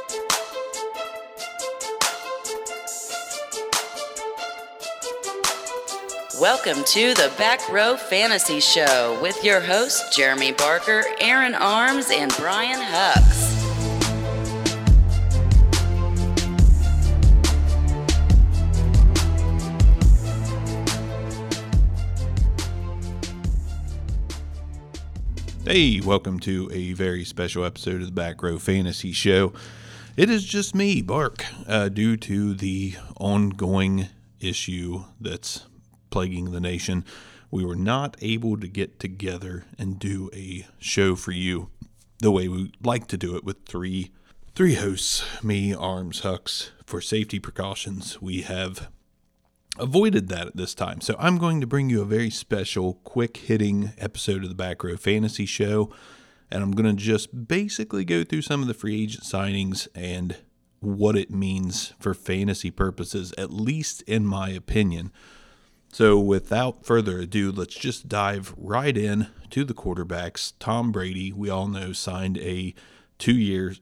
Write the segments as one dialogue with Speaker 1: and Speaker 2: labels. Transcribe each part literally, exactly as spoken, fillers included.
Speaker 1: Welcome to the Back Row Fantasy Show with your hosts, Jeremy Barker, Aaron Arms, and Brian Hucks.
Speaker 2: Hey, welcome to a very special episode of the Back Row Fantasy Show. It is just me, Bark, uh, due to the ongoing issue that's plaguing the nation. We were not able to get together and do a show for you the way we like to do it with three three hosts, me, Arms, Hucks. For safety precautions, we have avoided that at this time. So I'm going to bring you a very special, quick-hitting episode of the Back Row Fantasy Show, and I'm going to just basically go through some of the free agent signings and what it means for fantasy purposes, at least in my opinion. So without further ado, let's just dive right in to the quarterbacks. Tom Brady, we all know, signed a two-year,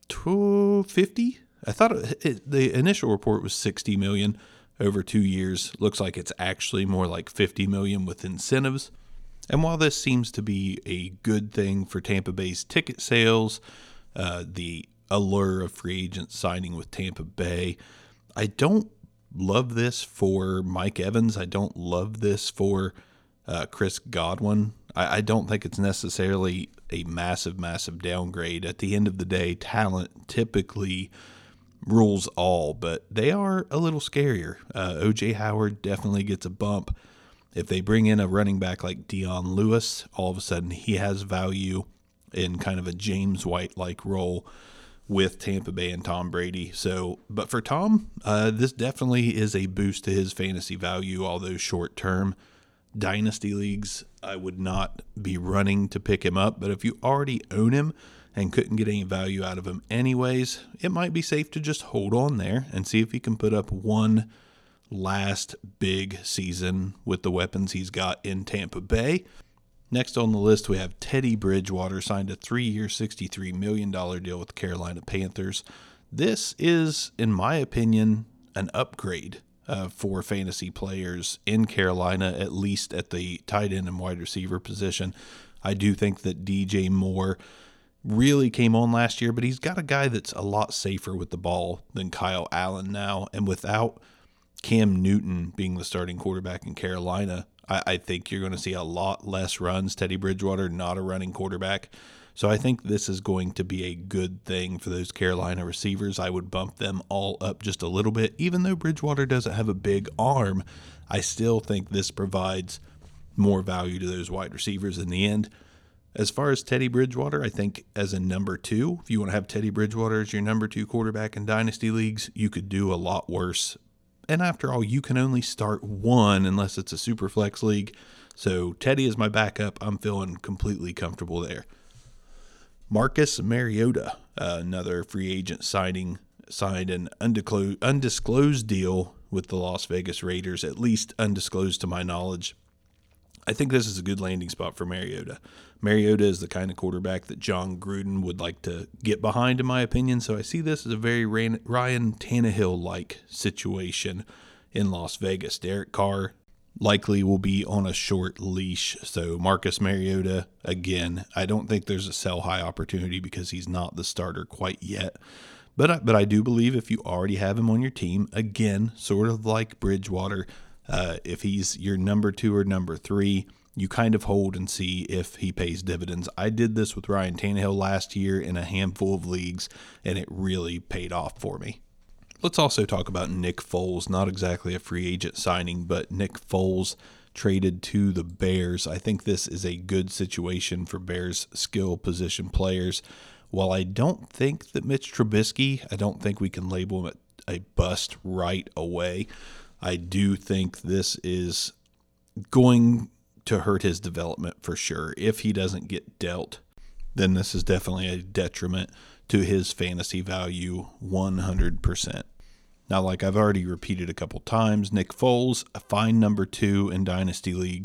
Speaker 2: two fifty. I thought it, it, the initial report was sixty million dollars over two years. Looks like it's actually more like fifty million dollars with incentives. And while this seems to be a good thing for Tampa Bay's ticket sales, uh, the allure of free agents signing with Tampa Bay, I don't love this for Mike Evans. I don't love this for uh, Chris Godwin. I, I don't think it's necessarily a massive, massive downgrade. At the end of the day, talent typically rules all, but they are a little scarier. Uh, O J Howard definitely gets a bump. If they bring in a running back like Dion Lewis, all of a sudden he has value in kind of a James White-like role with Tampa Bay and Tom Brady. So, but for Tom, uh, this definitely is a boost to his fantasy value, although short-term. Dynasty leagues, I would not be running to pick him up, but if you already own him and couldn't get any value out of him anyways, it might be safe to just hold on there and see if he can put up one last big season with the weapons he's got in Tampa Bay. Next on the list, we have Teddy Bridgewater, signed a three-year, sixty-three million dollars deal with the Carolina Panthers. This is, in my opinion, an upgrade uh, for fantasy players in Carolina, at least at the tight end and wide receiver position. I do think that D J Moore really came on last year, but he's got a guy that's a lot safer with the ball than Kyle Allen now. And without Cam Newton being the starting quarterback in Carolina, I, I think you're going to see a lot less runs. Teddy Bridgewater, not a running quarterback. So I think this is going to be a good thing for those Carolina receivers. I would bump them all up just a little bit. Even though Bridgewater doesn't have a big arm, I still think this provides more value to those wide receivers in the end. As far as Teddy Bridgewater, I think as a number two, if you want to have Teddy Bridgewater as your number two quarterback in dynasty leagues, you could do a lot worse. And after all, you can only start one unless it's a super flex league. So Teddy is my backup. I'm feeling completely comfortable there. Marcus Mariota, uh, another free agent signing, signed an undisclosed, undisclosed deal with the Las Vegas Raiders, at least undisclosed to my knowledge. I think this is a good landing spot for Mariota. Mariota is the kind of quarterback that John Gruden would like to get behind, in my opinion. So I see this as a very Ryan Tannehill-like situation in Las Vegas. Derek Carr likely will be on a short leash. So Marcus Mariota, again, I don't think there's a sell high opportunity because he's not the starter quite yet. But I, but I do believe if you already have him on your team, again, sort of like Bridgewater, Uh, if he's your number two or number three, you kind of hold and see if he pays dividends. I did this with Ryan Tannehill last year in a handful of leagues, and it really paid off for me. Let's also talk about Nick Foles. Not exactly a free agent signing, but Nick Foles traded to the Bears. I think this is a good situation for Bears skill position players. While I don't think that Mitch Trubisky, I don't think we can label him a bust right away. I do think this is going to hurt his development for sure. If he doesn't get dealt, then this is definitely a detriment to his fantasy value one hundred percent. Now, like I've already repeated a couple times, Nick Foles, a fine number two in dynasty leagues.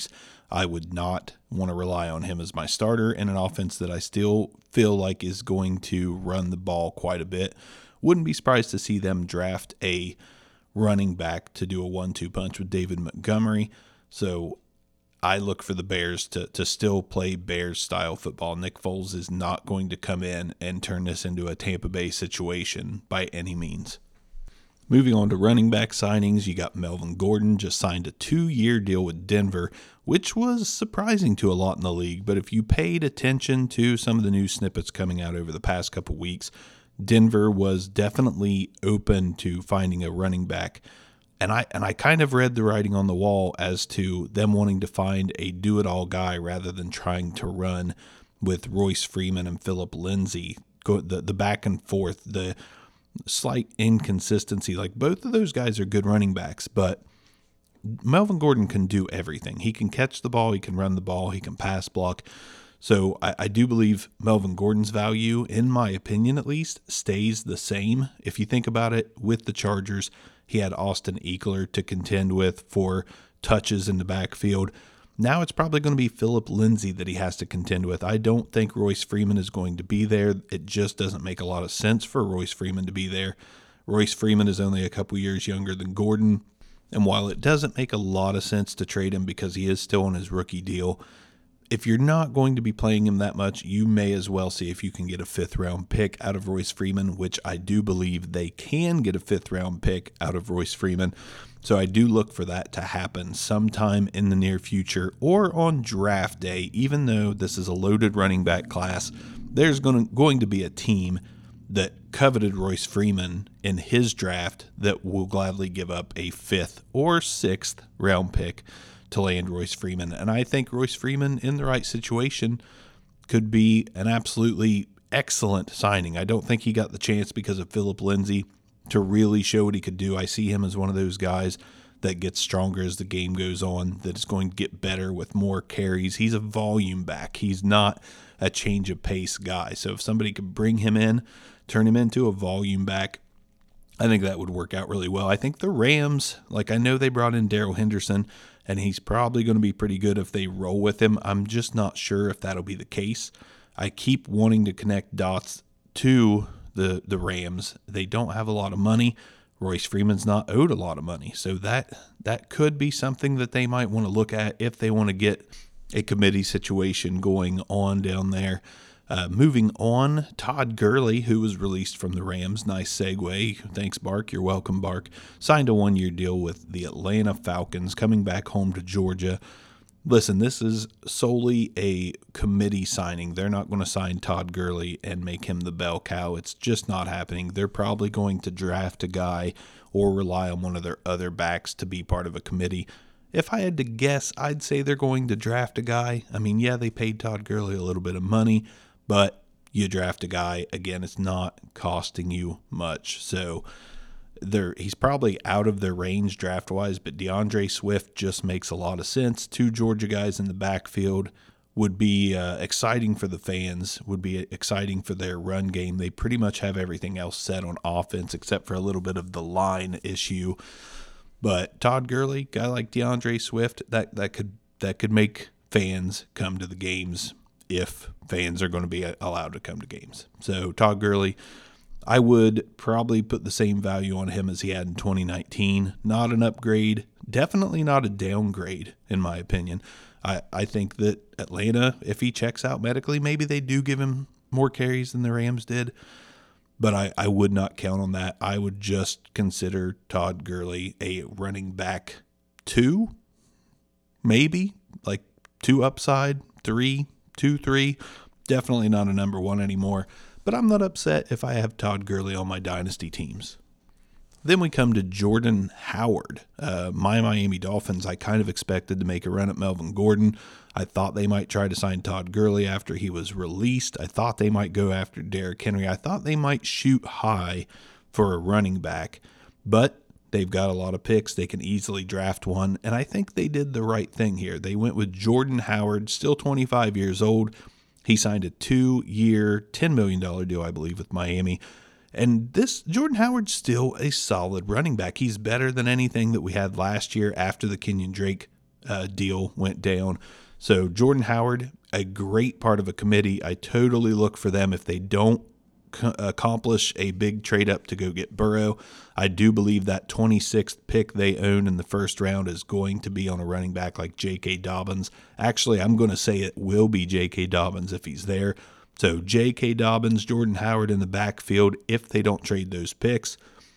Speaker 2: I would not want to rely on him as my starter in an offense that I still feel like is going to run the ball quite a bit. Wouldn't be surprised to see them draft a running back to do a one two punch with David Montgomery. So I look for the Bears to, to still play Bears-style football. Nick Foles is not going to come in and turn this into a Tampa Bay situation by any means. Moving on to running back signings, you got Melvin Gordon just signed a two-year deal with Denver, which was surprising to a lot in the league. But if you paid attention to some of the news snippets coming out over the past couple weeks, Denver was definitely open to finding a running back. And I and I kind of read the writing on the wall as to them wanting to find a do-it-all guy rather than trying to run with Royce Freeman and Philip Lindsay. Go, the, the back and forth, the slight inconsistency. Like, both of those guys are good running backs, but Melvin Gordon can do everything. He can catch the ball, he can run the ball, he can pass block. So I, I do believe Melvin Gordon's value, in my opinion at least, stays the same. If you think about it, with the Chargers, he had Austin Ekeler to contend with for touches in the backfield. Now it's probably going to be Philip Lindsay that he has to contend with. I don't think Royce Freeman is going to be there. It just doesn't make a lot of sense for Royce Freeman to be there. Royce Freeman is only a couple years younger than Gordon. And while it doesn't make a lot of sense to trade him because he is still on his rookie deal, if you're not going to be playing him that much, you may as well see if you can get a fifth-round pick out of Royce Freeman, which I do believe they can get a fifth-round pick out of Royce Freeman. So I do look for that to happen sometime in the near future or on draft day. Even though this is a loaded running back class, there's going to, going to be a team that coveted Royce Freeman in his draft that will gladly give up a fifth or sixth round pick to land Royce Freeman. And I think Royce Freeman, in the right situation, could be an absolutely excellent signing. I don't think he got the chance because of Philip Lindsay to really show what he could do. I see him as one of those guys that gets stronger as the game goes on, that is going to get better with more carries. He's a volume back. He's not a change of pace guy. So if somebody could bring him in, turn him into a volume back, I think that would work out really well. I think the Rams, like, I know they brought in Darrell Henderson, and he's probably going to be pretty good if they roll with him. I'm just not sure if that'll be the case. I keep wanting to connect dots to the the Rams. They don't have a lot of money. Royce Freeman's not owed a lot of money. So that that could be something that they might want to look at if they want to get a committee situation going on down there. Uh, moving on, Todd Gurley, who was released from the Rams, nice segue. Thanks, Bark. You're welcome, Bark. Signed a one-year deal with the Atlanta Falcons, coming back home to Georgia. Listen, this is solely a committee signing. They're not going to sign Todd Gurley and make him the bell cow. It's just not happening. They're probably going to draft a guy or rely on one of their other backs to be part of a committee. If I had to guess, I'd say they're going to draft a guy. I mean, yeah, they paid Todd Gurley a little bit of money, but you draft a guy, again, it's not costing you much. So they're, he's probably out of their range draft-wise, but DeAndre Swift just makes a lot of sense. Two Georgia guys in the backfield would be uh, exciting for the fans, would be exciting for their run game. They pretty much have everything else set on offense except for a little bit of the line issue. But Todd Gurley, guy like DeAndre Swift, that, that could that could make fans come to the games if fans are going to be allowed to come to games. So Todd Gurley, I would probably put the same value on him as he had in twenty nineteen. Not an upgrade, definitely not a downgrade, in my opinion. I, I think that Atlanta, if he checks out medically, maybe they do give him more carries than the Rams did. But I, I would not count on that. I would just consider Todd Gurley a running back two, maybe, like two upside, three, two, three. Definitely not a number one anymore. But I'm not upset if I have Todd Gurley on my dynasty teams. Then we come to Jordan Howard. Uh, my Miami Dolphins, I kind of expected to make a run at Melvin Gordon. I thought they might try to sign Todd Gurley after he was released. I thought they might go after Derrick Henry. I thought they might shoot high for a running back. But they've got a lot of picks. They can easily draft one. And I think they did the right thing here. They went with Jordan Howard, still twenty-five years old. He signed a two-year, ten million dollars deal, I believe, with Miami. And this Jordan Howard's still a solid running back. He's better than anything that we had last year after the Kenyon Drake uh, deal went down. So Jordan Howard, a great part of a committee. I totally look for them if they don't co- accomplish a big trade up to go get Burrow. I do believe that twenty-sixth pick they own in the first round is going to be on a running back like J K. Dobbins. Actually, I'm going to say it will be J K. Dobbins if he's there. So J K. Dobbins, Jordan Howard in the backfield if they don't trade those picks.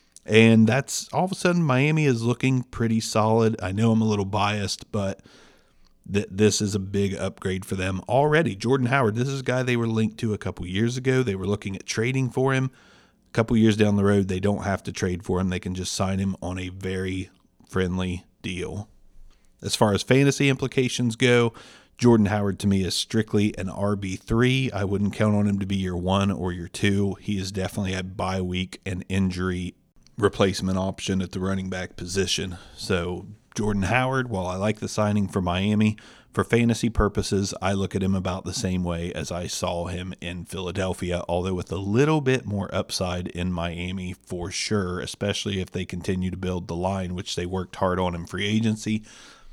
Speaker 2: And that's all of a sudden Miami is looking pretty solid. I know I'm a little biased, but th- this is a big upgrade for them already. Jordan Howard, this is a guy they were linked to a couple years ago. They were looking at trading for him. A couple years down the road, they don't have to trade for him. They can just sign him on a very friendly deal. As far as fantasy implications go, Jordan Howard to me is strictly an R B three. I wouldn't count on him to be your one or your two. He is definitely a bye week and injury replacement option at the running back position. So Jordan Howard, while I like the signing for Miami, for fantasy purposes, I look at him about the same way as I saw him in Philadelphia, although with a little bit more upside in Miami for sure, especially if they continue to build the line, which they worked hard on in free agency.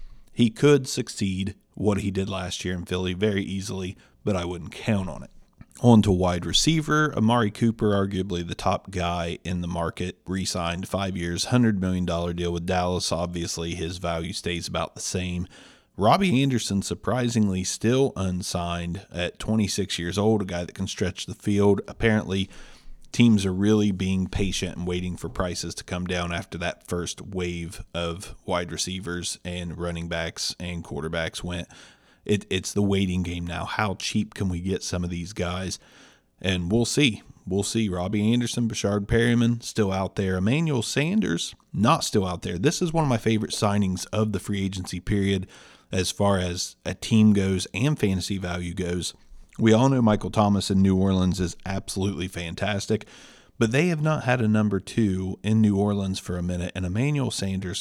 Speaker 2: He could succeed what he did last year in Philly very easily, but I wouldn't count on it. On to wide receiver, Amari Cooper, arguably the top guy in the market, re-signed five years, one hundred million dollars deal with Dallas. Obviously, his value stays about the same. Robbie Anderson, surprisingly, still unsigned at twenty-six years old, a guy that can stretch the field. Apparently, teams are really being patient and waiting for prices to come down after that first wave of wide receivers and running backs and quarterbacks went. It, it's the waiting game now. How cheap can we get some of these guys? And we'll see. We'll see. Robbie Anderson, Brashard Perriman, still out there. Emmanuel Sanders, not still out there. This is one of my favorite signings of the free agency period as far as a team goes and fantasy value goes. We all know Michael Thomas in New Orleans is absolutely fantastic, but they have not had a number two in New Orleans for a minute, and Emmanuel Sanders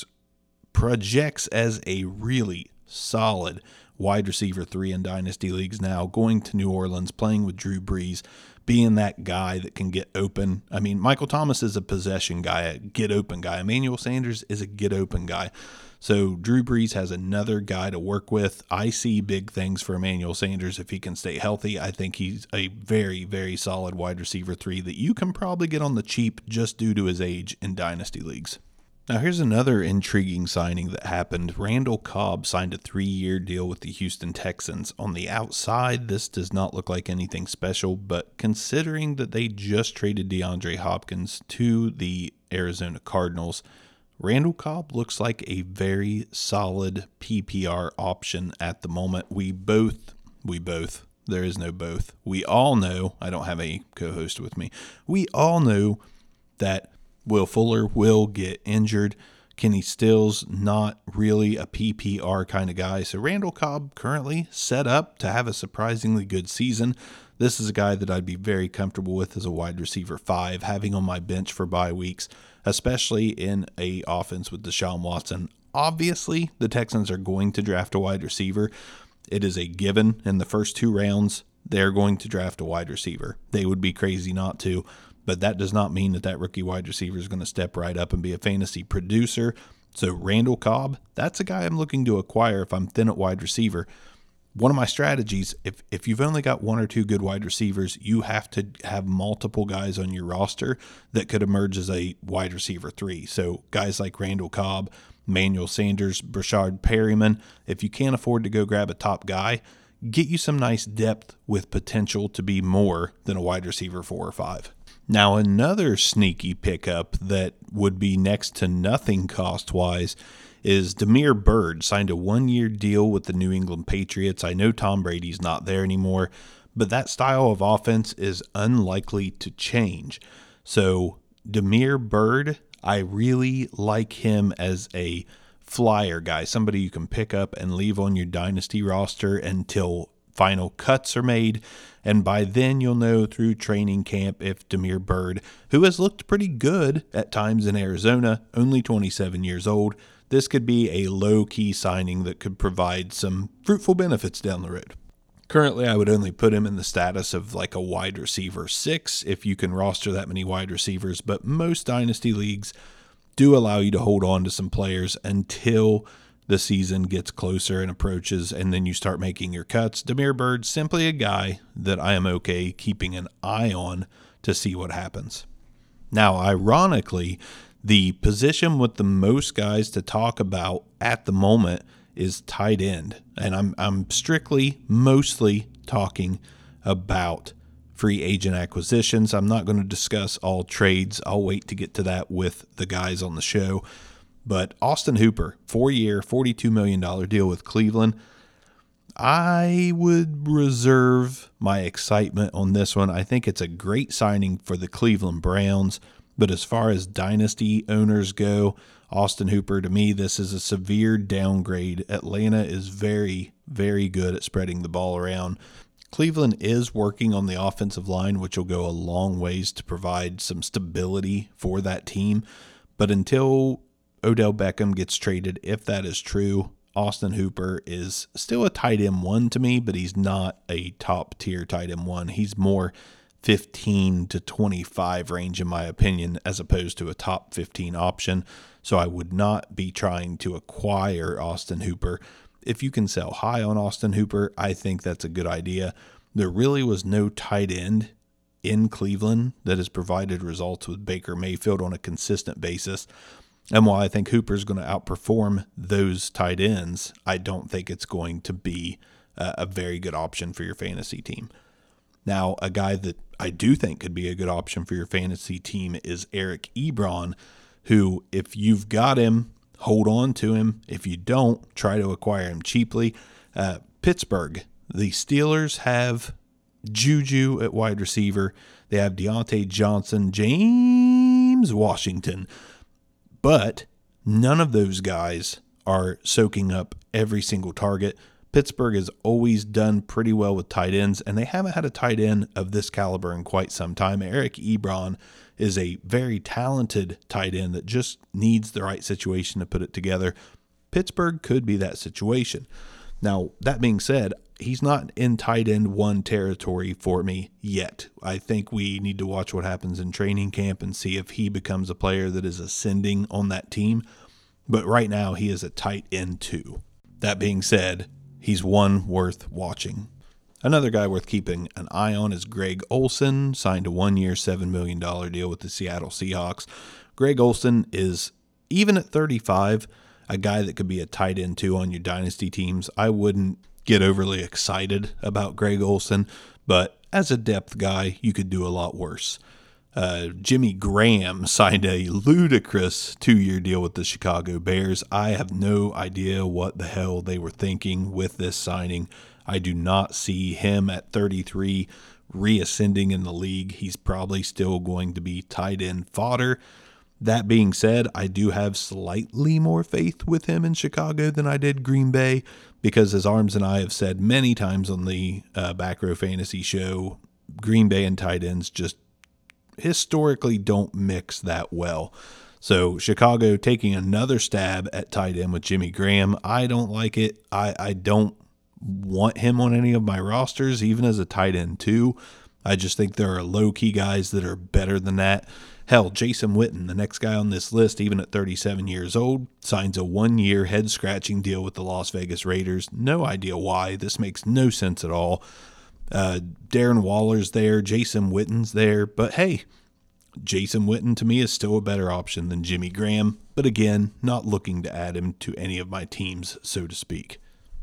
Speaker 2: projects as a really solid wide receiver three in dynasty leagues now, going to New Orleans, playing with Drew Brees, being that guy that can get open. I mean, Michael Thomas is a possession guy, a get open guy. Emmanuel Sanders is a get open guy. So Drew Brees has another guy to work with. I see big things for Emmanuel Sanders if he can stay healthy. I think he's a very, very solid wide receiver three that you can probably get on the cheap just due to his age in dynasty leagues. Now, here's another intriguing signing that happened. Randall Cobb signed a three-year deal with the Houston Texans. On the outside, this does not look like anything special, but considering that they just traded DeAndre Hopkins to the Arizona Cardinals, Randall Cobb looks like a very solid P P R option at the moment. We both, we both, there is no both. We all know, I don't have a co-host with me, we all know that Will Fuller will get injured. Kenny Stills, not really a P P R kind of guy. So Randall Cobb currently set up to have a surprisingly good season. This is a guy that I'd be very comfortable with as a wide receiver five, having on my bench for bye weeks, especially in a offense with Deshaun Watson. Obviously, the Texans are going to draft a wide receiver. It is a given in the first two rounds. They're going to draft a wide receiver. They would be crazy not to. But that does not mean that that rookie wide receiver is going to step right up and be a fantasy producer. So Randall Cobb, that's a guy I'm looking to acquire if I'm thin at wide receiver. One of my strategies, if if you've only got one or two good wide receivers, you have to have multiple guys on your roster that could emerge as a wide receiver three. So guys like Randall Cobb, Emmanuel Sanders, Brashard Perriman. If you can't afford to go grab a top guy, get you some nice depth with potential to be more than a wide receiver four or five. Now, another sneaky pickup that would be next to nothing cost-wise is Damiere Byrd signed a one-year deal with the New England Patriots. I know Tom Brady's not there anymore, but that style of offense is unlikely to change. So Damiere Byrd, I really like him as a flyer guy, somebody you can pick up and leave on your dynasty roster until final cuts are made, and by then you'll know through training camp if Damiere Byrd, who has looked pretty good at times in Arizona, only twenty-seven years old, this could be a low-key signing that could provide some fruitful benefits down the road. Currently, I would only put him in the status of like a wide receiver six if you can roster that many wide receivers, but most dynasty leagues do allow you to hold on to some players until the season gets closer and approaches, and then you start making your cuts, Damiere Byrd's simply a guy that I am okay keeping an eye on to see what happens. Now, ironically, the position with the most guys to talk about at the moment is tight end, and I'm I'm strictly, mostly talking about free agent acquisitions. I'm not going to discuss all trades. I'll wait to get to that with the guys on the show. But Austin Hooper, four-year, forty-two million dollars deal with Cleveland. I would reserve my excitement on this one. I think it's a great signing for the Cleveland Browns. But as far as dynasty owners go, Austin Hooper, to me, this is a severe downgrade. Atlanta is very, very good at spreading the ball around. Cleveland is working on the offensive line, which will go a long ways to provide some stability for that team. But until Odell Beckham gets traded, if that is true, Austin Hooper is still a tight end one to me, but he's not a top tier tight end one. He's more fifteen to twenty-five range in my opinion, as opposed to a top fifteen option. So I would not be trying to acquire Austin Hooper. If you can sell high on Austin Hooper, I think that's a good idea. There really was no tight end in Cleveland that has provided results with Baker Mayfield on a consistent basis. And while I think Hooper is going to outperform those tight ends, I don't think it's going to be a, a very good option for your fantasy team. Now, a guy that I do think could be a good option for your fantasy team is Eric Ebron, who, if you've got him, hold on to him. If you don't, try to acquire him cheaply. Uh, Pittsburgh, the Steelers have Juju at wide receiver. They have Deontay Johnson, James Washington. But none of those guys are soaking up every single target. Pittsburgh has always done pretty well with tight ends, and they haven't had a tight end of this caliber in quite some time. Eric Ebron is a very talented tight end that just needs the right situation to put it together. Pittsburgh could be that situation. Now, that being said, he's not in tight end one territory for me yet. I think we need to watch what happens in training camp and see if he becomes a player that is ascending on that team. But right now, he is a tight end two. That being said, he's one worth watching. Another guy worth keeping an eye on is Greg Olsen, signed a one-year, seven million dollars deal with the Seattle Seahawks. Greg Olsen is, even at thirty-five, a guy that could be a tight end two on your dynasty teams. I wouldn't get overly excited about Greg Olsen, but as a depth guy, you could do a lot worse. Uh, Jimmy Graham signed a ludicrous two-year deal with the Chicago Bears. I have no idea what the hell they were thinking with this signing. I do not see him at thirty-three reascending in the league. He's probably still going to be tight end fodder. That being said, I do have slightly more faith with him in Chicago than I did Green Bay, because as Arms and I have said many times on the uh, Back Row Fantasy Show, Green Bay and tight ends just historically don't mix that well. So Chicago taking another stab at tight end with Jimmy Graham, I don't like it. I, I don't want him on any of my rosters, even as a tight end too. I just think there are low-key guys that are better than that. Hell, Jason Witten, the next guy on this list, even at thirty-seven years old, signs a one-year head-scratching deal with the Las Vegas Raiders. No idea why. This makes no sense at all. Uh, Darren Waller's there. Jason Witten's there. But hey, Jason Witten to me is still a better option than Jimmy Graham. But again, not looking to add him to any of my teams, so to speak.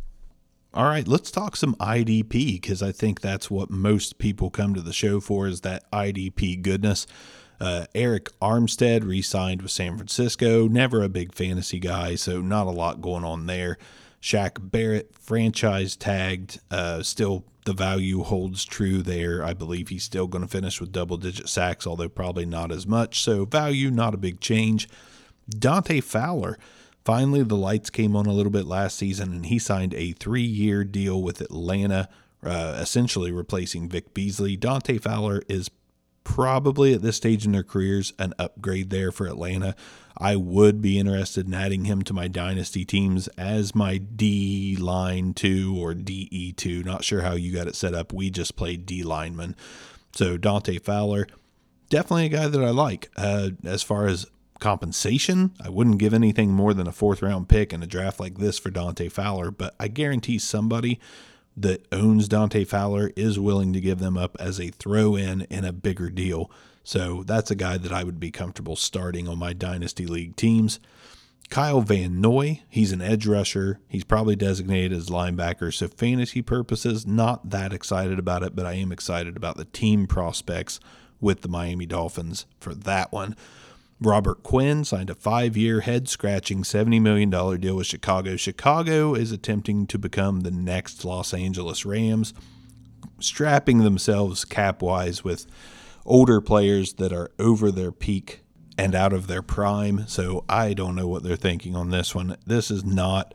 Speaker 2: All right, let's talk some I D P, because I think that's what most people come to the show for, is that I D P goodness. Uh, Eric Armstead re-signed with San Francisco. Never a big fantasy guy, so not a lot going on there. Shaq Barrett, franchise tagged. Uh, still, the value holds true there. I believe he's still going to finish with double-digit sacks, although probably not as much. So value, not a big change. Dante Fowler. Finally, the lights came on a little bit last season, and he signed a three-year deal with Atlanta, uh, essentially replacing Vic Beasley. Dante Fowler is probably at this stage in their careers an upgrade there for Atlanta. I would be interested in adding him to my dynasty teams as my D line two or D E two. Not sure how you got it set up. We just played D lineman. So Dante Fowler, definitely a guy that I like. Uh, as far as compensation. I wouldn't give anything more than a fourth round pick in a draft like this for Dante Fowler, but I guarantee somebody that owns Dante Fowler is willing to give them up as a throw in in a bigger deal. So that's a guy that I would be comfortable starting on my Dynasty League teams. Kyle Van Noy, he's an edge rusher. He's probably designated as linebacker. So fantasy purposes, not that excited about it, but I am excited about the team prospects with the Miami Dolphins for that one. Robert Quinn signed a five-year head-scratching seventy million dollars deal with Chicago. Chicago is attempting to become the next Los Angeles Rams, strapping themselves cap-wise with older players that are over their peak and out of their prime. So I don't know what they're thinking on this one. This is not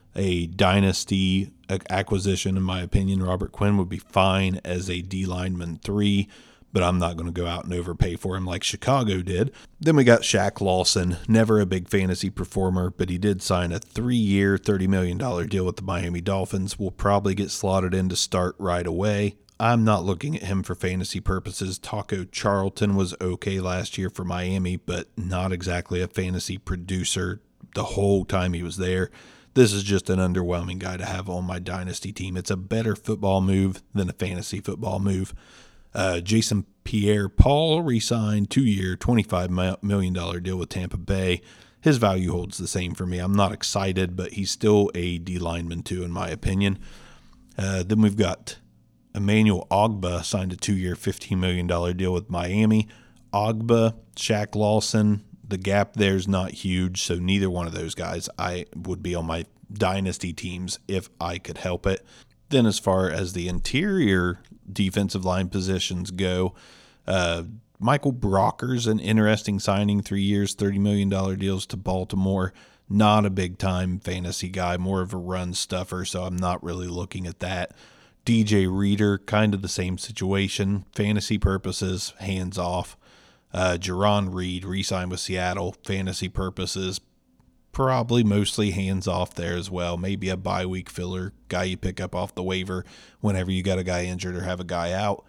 Speaker 2: a dynasty acquisition, in my opinion. Robert Quinn would be fine as a D lineman three, but I'm not going to go out and overpay for him like Chicago did. Then we got Shaq Lawson, never a big fantasy performer, but he did sign a three-year, thirty million dollars deal with the Miami Dolphins. Will probably get slotted in to start right away. I'm not looking at him for fantasy purposes. Taco Charlton was okay last year for Miami, but not exactly a fantasy producer the whole time he was there. This is just an underwhelming guy to have on my dynasty team. It's a better football move than a fantasy football move. Uh, Jason Pierre-Paul re-signed two-year, twenty-five million dollars deal with Tampa Bay. His value holds the same for me. I'm not excited, but he's still a D lineman too, in my opinion. Uh, then we've got Emmanuel Ogbah signed a two-year, fifteen million dollars deal with Miami. Ogbah, Shaq Lawson, the gap there is not huge, so neither one of those guys I would be on my dynasty teams if I could help it. Then as far as the interior defensive line positions go, uh, Michael Brocker's an interesting signing, three years, thirty million dollars deals to Baltimore. Not a big-time fantasy guy, more of a run stuffer, so I'm not really looking at that. D J Reader, kind of the same situation. Fantasy purposes, hands off. Uh, Jerron Reed, re-signed with Seattle. Fantasy purposes, probably mostly hands off there as well. Maybe a bye week filler, guy you pick up off the waiver whenever you got a guy injured or have a guy out.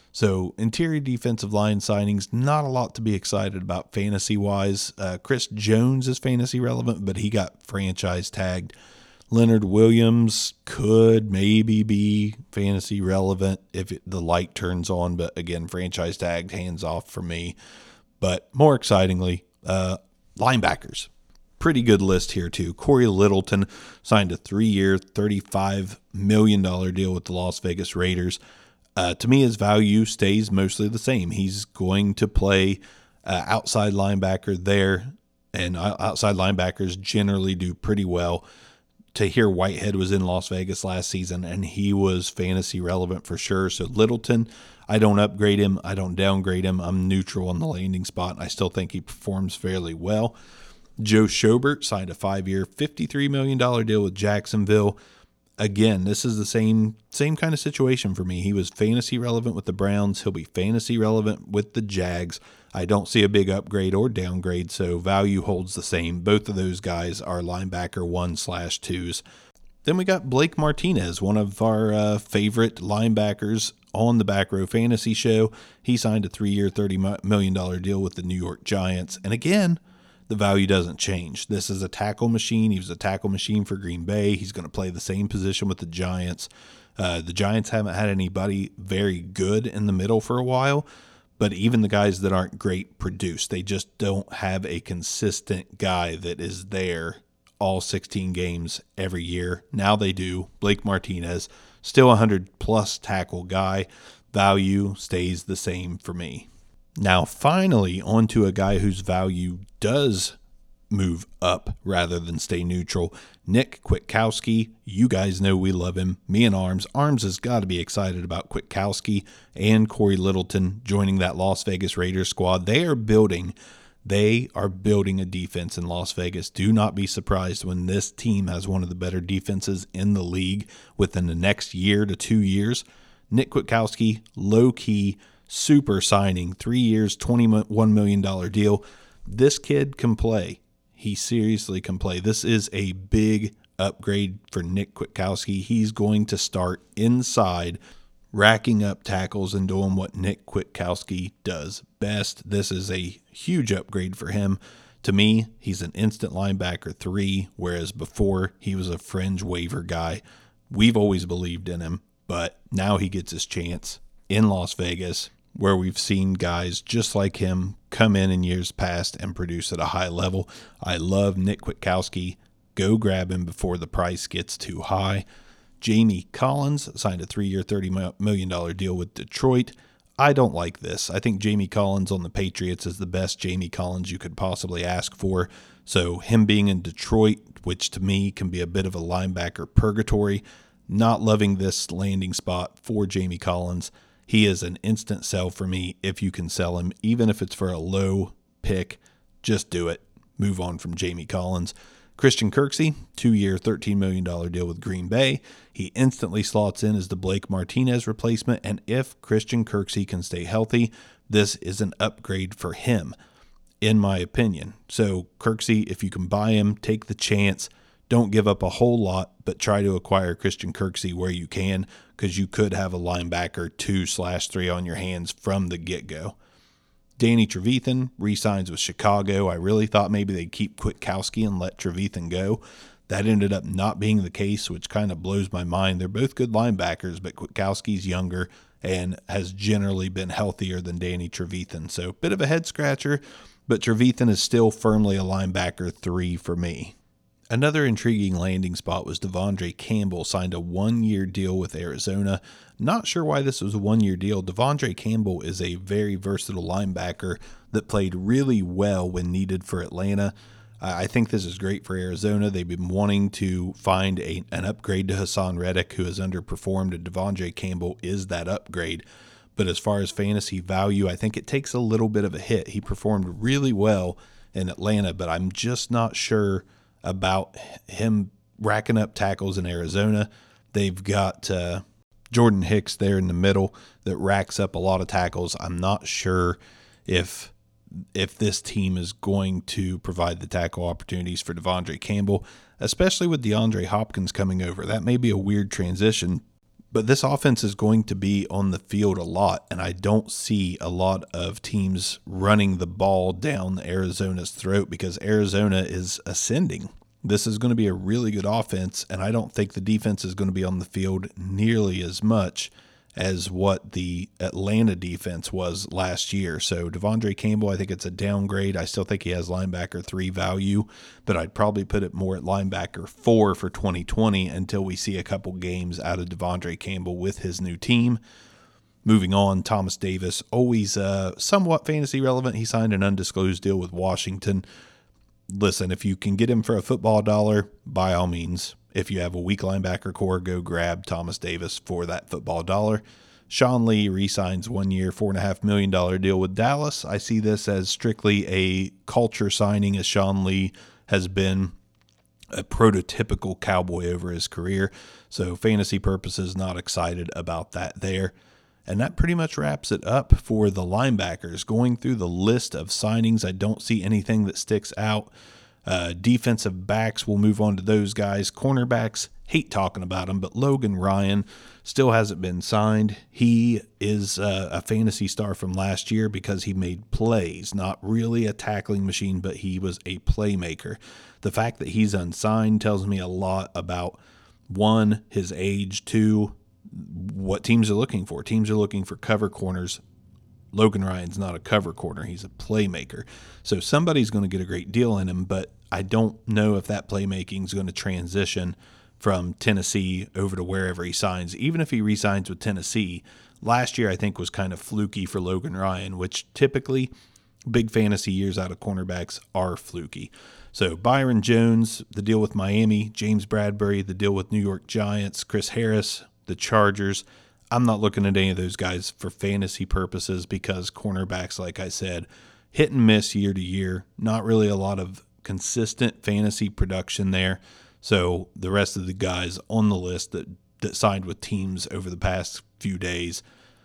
Speaker 2: So interior defensive line signings, not a lot to be excited about fantasy-wise. Uh, Chris Jones is fantasy relevant, but he got franchise tagged. Leonard Williams could maybe be fantasy relevant if it, the light turns on, but again, franchise tagged, hands off for me. But more excitingly, uh, linebackers. Pretty good list here too. Corey Littleton signed a three-year, thirty-five million dollars deal with the Las Vegas Raiders. Uh, to me, his value stays mostly the same. He's going to play uh, outside linebacker there, and outside linebackers generally do pretty well. Tahir Whitehead was in Las Vegas last season, and he was fantasy relevant for sure. So Littleton, I don't upgrade him. I don't downgrade him. I'm neutral on the landing spot, and I still think he performs fairly well. Joe Schobert signed a five-year, fifty-three million dollars deal with Jacksonville. Again, this is the same same kind of situation for me. He was fantasy relevant with the Browns. He'll be fantasy relevant with the Jags. I don't see a big upgrade or downgrade, so value holds the same. Both of those guys are linebacker one slash twos. Then we got Blake Martinez, one of our uh, favorite linebackers on the Back Row Fantasy Show. He signed a three-year, thirty million dollars deal with the New York Giants. And again, the value doesn't change. This is a tackle machine. He was a tackle machine for Green Bay. He's going to play the same position with the Giants. Uh, the Giants haven't had anybody very good in the middle for a while, but even the guys that aren't great produce. They just don't have a consistent guy that is there all sixteen games every year. Now they do. Blake Martinez, still a hundred-plus tackle guy. Value stays the same for me. Now, finally, onto a guy whose value does move up rather than stay neutral. Nick Kwiatkowski. You guys know we love him. Me and Arms. Arms has got to be excited about Kwiatkowski and Corey Littleton joining that Las Vegas Raiders squad. They are building, they are building a defense in Las Vegas. Do not be surprised when this team has one of the better defenses in the league within the next year to two years. Nick Kwiatkowski, low-key, super signing, three years, twenty-one million dollars deal. This kid can play. He seriously can play. This is a big upgrade for Nick Kwiatkowski. He's going to start inside, racking up tackles and doing what Nick Kwiatkowski does best. This is a huge upgrade for him. To me, he's an instant linebacker three, whereas before he was a fringe waiver guy. We've always believed in him, but now he gets his chance in Las Vegas, where we've seen guys just like him come in in years past and produce at a high level. I love Nick Kwiatkowski. Go grab him before the price gets too high. Jamie Collins signed a three-year, thirty million dollars deal with Detroit. I don't like this. I think Jamie Collins on the Patriots is the best Jamie Collins you could possibly ask for. So him being in Detroit, which to me can be a bit of a linebacker purgatory, not loving this landing spot for Jamie Collins. He is an instant sell for me if you can sell him, even if it's for a low pick. Just do it. Move on from Jamie Collins. Christian Kirksey, two-year, thirteen million dollars deal with Green Bay. He instantly slots in as the Blake Martinez replacement, and if Christian Kirksey can stay healthy, this is an upgrade for him, in my opinion. So Kirksey, if you can buy him, take the chance. Don't give up a whole lot, but try to acquire Christian Kirksey where you can, because you could have a linebacker two slash three on your hands from the get-go. Danny Trevathan re-signs with Chicago. I really thought maybe they'd keep Kwiatkowski and let Trevathan go. That ended up not being the case, which kind of blows my mind. They're both good linebackers, but Kwiatkowski's younger and has generally been healthier than Danny Trevathan. So bit of a head-scratcher, but Trevathan is still firmly a linebacker three for me. Another intriguing landing spot was Devondre Campbell signed a one-year deal with Arizona. Not sure why this was a one-year deal. Devondre Campbell is a very versatile linebacker that played really well when needed for Atlanta. I think this is great for Arizona. They've been wanting to find a, an upgrade to Hassan Reddick, who has underperformed, and Devondre Campbell is that upgrade. But as far as fantasy value, I think it takes a little bit of a hit. He performed really well in Atlanta, but I'm just not sure about him racking up tackles in Arizona. They've got uh, Jordan Hicks there in the middle that racks up a lot of tackles. I'm not sure if if this team is going to provide the tackle opportunities for Devondre Campbell, especially with DeAndre Hopkins coming over. That may be a weird transition, but this offense is going to be on the field a lot, and I don't see a lot of teams running the ball down Arizona's throat because Arizona is ascending. This is going to be a really good offense, and I don't think the defense is going to be on the field nearly as much as what the Atlanta defense was last year. So Devondre Campbell, I think it's a downgrade. I still think he has linebacker three value, but I'd probably put it more at linebacker four for twenty twenty until we see a couple games out of Devondre Campbell with his new team. Moving on, Thomas Davis, always uh, somewhat fantasy relevant. He signed an undisclosed deal with Washington. Listen, if you can get him for a football dollar, by all means. If you have a weak linebacker core, go grab Thomas Davis for that football dollar. Sean Lee re-signs one year, four point five million dollars deal with Dallas. I see this as strictly a culture signing, as Sean Lee has been a prototypical Cowboy over his career. So fantasy purposes, not excited about that there. And that pretty much wraps it up for the linebackers. Going through the list of signings, I don't see anything that sticks out. Uh, defensive backs, we'll move on to those guys. Cornerbacks, hate talking about them, but Logan Ryan still hasn't been signed. He is uh, a fantasy star from last year because he made plays, not really a tackling machine, but he was a playmaker. The fact that he's unsigned tells me a lot about, one, his age, two, what teams are looking for. Teams are looking for cover corners. Logan Ryan's not a cover corner. He's a playmaker. So somebody's going to get a great deal in him, but I don't know if that playmaking is going to transition from Tennessee over to wherever he signs. Even if he re-signs with Tennessee, last year I think was kind of fluky for Logan Ryan, which typically big fantasy years out of cornerbacks are fluky. So Byron Jones, the deal with Miami, James Bradbury, the deal with New York Giants, Chris Harris, the Chargers. I'm not looking at any of those guys for fantasy purposes because cornerbacks, like I said, hit and miss year to year. Not really a lot of consistent fantasy production there. So the rest of the guys on the list that, that signed with teams over the past few days,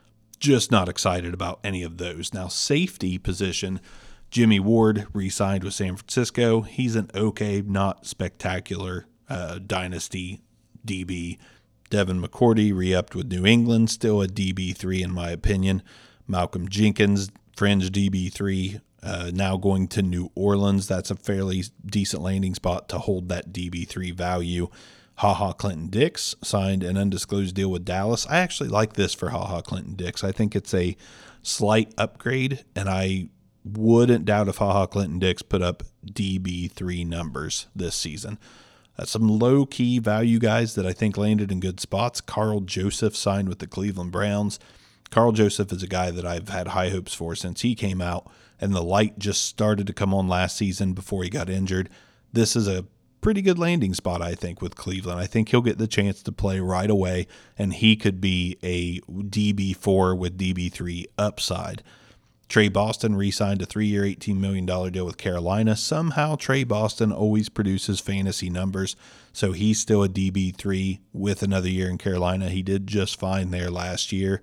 Speaker 2: just not excited about any of those. Now, safety position, Jimmy Ward re-signed with San Francisco. He's an okay, not spectacular uh, dynasty D B. Devin McCourty re-upped with New England, still a D B three in my opinion. Malcolm Jenkins, fringe D B three. Uh, now going to New Orleans. That's a fairly decent landing spot to hold that D B three value. HaHa Clinton-Dix signed an undisclosed deal with Dallas. I actually like this for HaHa Clinton-Dix. I think it's a slight upgrade, and I wouldn't doubt if HaHa Clinton-Dix put up D B three numbers this season. Uh, some low-key value guys that I think landed in good spots. Carl Joseph signed with the Cleveland Browns. Carl Joseph is a guy that I've had high hopes for since he came out, and the light just started to come on last season before he got injured. This is a pretty good landing spot, I think, with Cleveland. I think he'll get the chance to play right away, and he could be a D B four with D B three upside. Trey Boston re-signed a three-year, eighteen million dollars deal with Carolina. Somehow Trey Boston always produces fantasy numbers, so he's still a D B three with another year in Carolina. He did just fine there last year.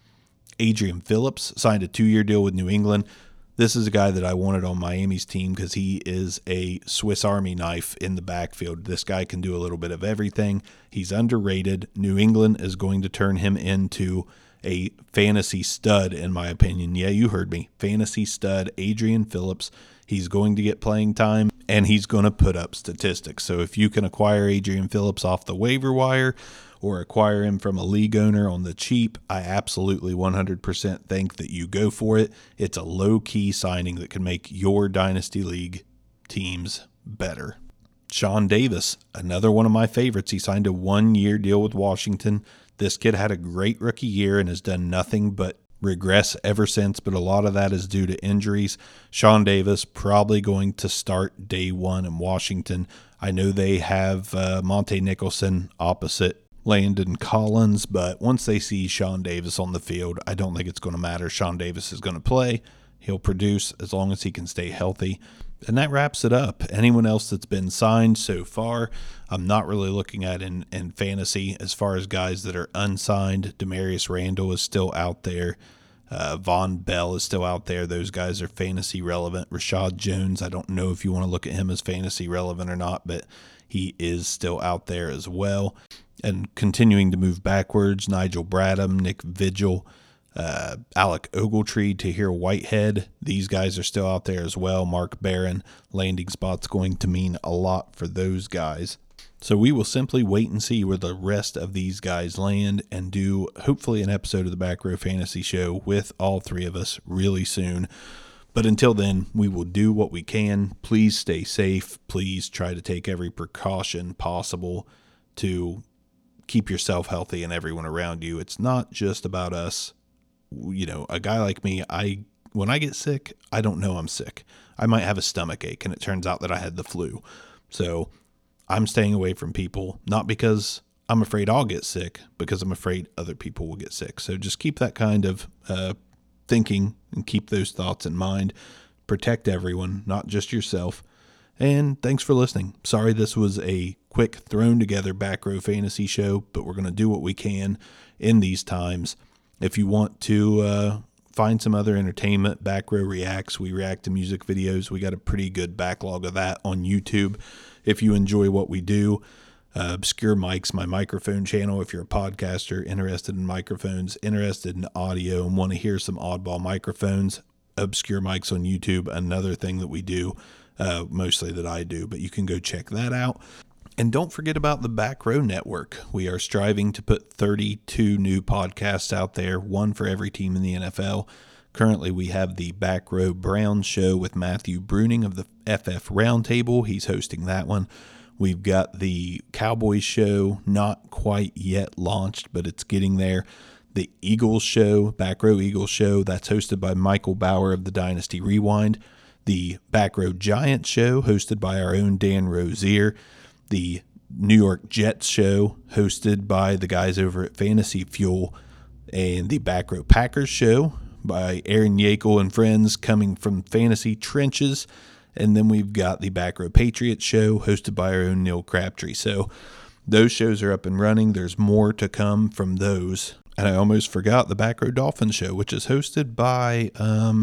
Speaker 2: Adrian Phillips signed a two-year deal with New England. This is a guy that I wanted on Miami's team because he is a Swiss Army knife in the backfield. This guy can do a little bit of everything. He's underrated. New England is going to turn him into a fantasy stud, in my opinion. Yeah, you heard me. Fantasy stud, Adrian Phillips. He's going to get playing time, and he's going to put up statistics. So if you can acquire Adrian Phillips off the waiver wire or acquire him from a league owner on the cheap, I absolutely one hundred percent think that you go for it. It's a low-key signing that can make your Dynasty League teams better. Sean Davis, another one of my favorites. He signed a one-year deal with Washington. This kid had a great rookie year and has done nothing but regress ever since, but a lot of that is due to injuries. Sean Davis probably going to start day one in Washington. I know they have uh, Monte Nicholson opposite Landon Collins, but once they see Sean Davis on the field, I don't think it's going to matter. Sean Davis is going to play. He'll produce as long as he can stay healthy. And that wraps it up. Anyone else that's been signed so far, I'm not really looking at in, in fantasy as far as guys that are unsigned. Demarius Randall is still out there. Uh, Von Bell is still out there. Those guys are fantasy relevant. Rashad Jones, I don't know if you want to look at him as fantasy relevant or not, but he is still out there as well. And continuing to move backwards, Nigel Bradham, Nick Vigil, uh, Alec Ogletree, Tahir Whitehead. These guys are still out there as well. Mark Barron, landing spot's going to mean a lot for those guys. So we will simply wait and see where the rest of these guys land and do hopefully an episode of the Back Row Fantasy Show with all three of us really soon. But until then, we will do what we can. Please stay safe. Please try to take every precaution possible to keep yourself healthy and everyone around you. It's not just about us. You know, a guy like me, I when I get sick, I don't know I'm sick. I might have a stomach ache, and it turns out that I had the flu. So I'm staying away from people, not because I'm afraid I'll get sick, because I'm afraid other people will get sick. So just keep that kind of uh, thinking and keep those thoughts in mind. Protect everyone, not just yourself. And thanks for listening. Sorry this was a quick thrown together Back Row Fantasy Show, but we're going to do what we can in these times. If you want to uh, find some other entertainment, Back Row Reacts. We react to music videos. We got a pretty good backlog of that on YouTube. If you enjoy what we do, uh, Obscure Mics, my microphone channel. If you're a podcaster, interested in microphones, interested in audio, and want to hear some oddball microphones, Obscure Mics on YouTube, another thing that we do. Uh, mostly that I do, but you can go check that out. And don't forget about the Back Row Network. We are striving to put thirty-two new podcasts out there, one for every team in the N F L. Currently, we have the Back Row Browns show with Matthew Bruning of the F F Roundtable. He's hosting that one. We've got the Cowboys show, not quite yet launched, but it's getting there. The Eagles show, Back Row Eagles show, that's hosted by Michael Bauer of the Dynasty Rewind. The Back Row Giants show, hosted by our own Dan Rozier. The New York Jets show, hosted by the guys over at Fantasy Fuel. And the Back Row Packers show by Aaron Yekel and friends coming from Fantasy Trenches. And then we've got the Back Row Patriots show, hosted by our own Neil Crabtree. So those shows are up and running. There's more to come from those. And I almost forgot the Back Row Dolphins show, which is hosted by... um.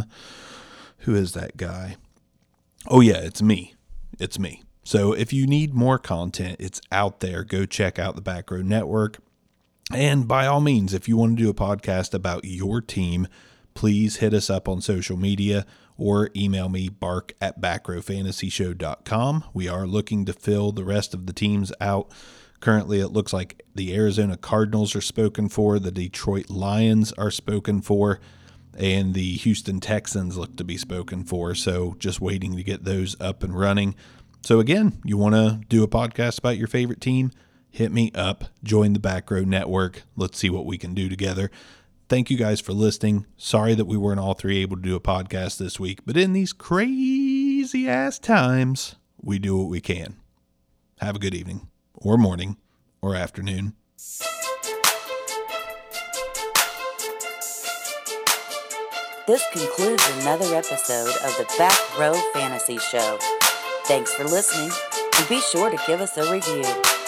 Speaker 2: Who is that guy? Oh, yeah, it's me. It's me. So if you need more content, it's out there. Go check out the Back Row Network. And by all means, if you want to do a podcast about your team, please hit us up on social media or email me, bark at back row fantasy show dot com. We are looking to fill the rest of the teams out. Currently, it looks like the Arizona Cardinals are spoken for, the Detroit Lions are spoken for, and the Houston Texans look to be spoken for. So just waiting to get those up and running. So again, you want to do a podcast about your favorite team? Hit me up. Join the Back Row Network. Let's see what we can do together. Thank you guys for listening. Sorry that we weren't all three able to do a podcast this week, but in these crazy ass times, we do what we can. Have a good evening, or morning, or afternoon.
Speaker 1: This concludes another episode of the Back Row Fantasy Show. Thanks for listening, and be sure to give us a review.